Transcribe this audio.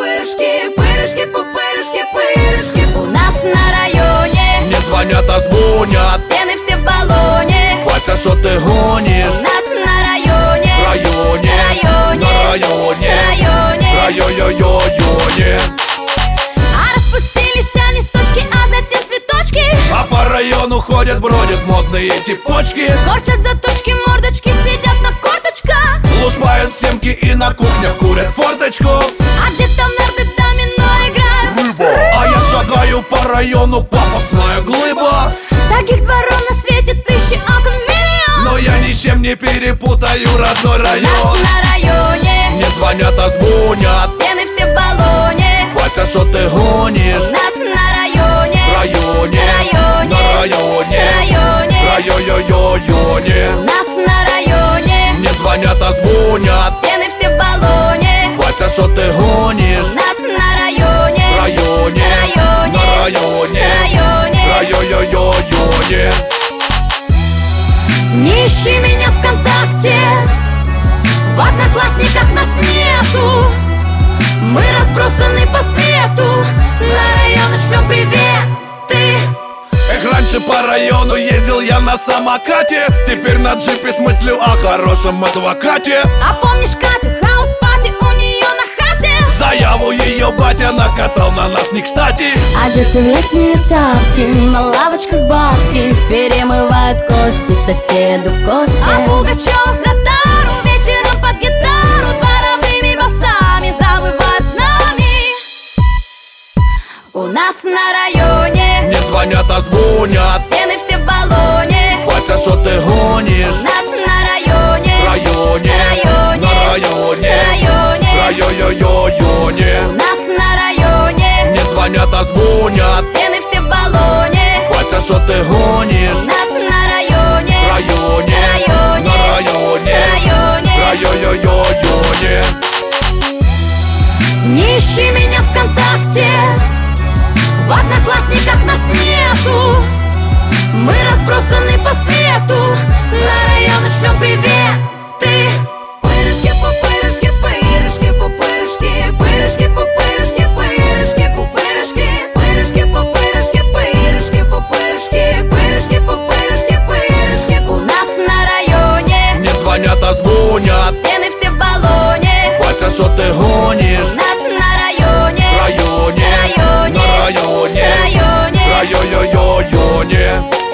пупырышки, пырышки, пупырышки, пырышки. У нас на районе не звонят, а звонят. стены все в баллоне. Вася, что ты гонишь? У нас на районе, Районе, районе, на районе, районе, районе. А распустились листочки, а затем цветочки. А по району ходят, бродят модные типочки. Корчат заточки, мордочки, сидят на корточках. Лушпают семки и на кухнях курят форточку. А где-то нарды домино играют. А я шагаю по району, пафосная глыба. Таких дворов на свете тысячи, окон миллион. Но я ни с чем не перепутаю родной У нас район. на районе Не звонят, а звонят. стены все в баллоне. Вася, что ты У гонишь? нас на районе, Районе, районе, на районе, районе. районе. У нас на районе Не звонят, а звонят. стены все в баллоне. Вася, что ты У гонишь? нас на районе, Районе, районе, на районе, районе. районе. Не ищи меня ВКонтакте, в Одноклассниках нас нету. Мы разбросаны по свету, на районы шлем приветы. Эх, раньше по району ездил я на самокате. Теперь на джипе с мыслью о хорошем адвокате. А помнишь Катю, хаус-пати у нее на хате? Заяву ее батя накатал на нас не кстати. Одеты в летние тапки, на лавочках бабки перемывают кости соседу Косте. А Пугачева с Ротару вечером под гитару дворовыми басами завывают с нами. У нас на районе Не звонят, а звонят. стены все в баллоне. Вася, что ты гонишь? У нас на районе, Районе, районе, на районе, районе. районе. У нас на районе Не звонят, а звонят. стены все в баллоне. Вася, что ты У гонишь? нас на районе, Районе, районе, на районе, районе. районе. Не ищи меня ВКонтакте, в Одноклассниках нас нету. Мы разбросаны по свету, на районы шлем приветы. Пырышки, пупырышки, пырышки, пупырышки, пырышки, пупырышки, пырышки, пупырышки, пырышки, пупырышки, пырышки, пупырышки, пырышки, пупырышки, пырышки. У нас на районе Не звонят, а звонят. стены все в баллоне. Вася, что ты гонишь? У нас на районе, Районе, районе, на районе, районе. районе.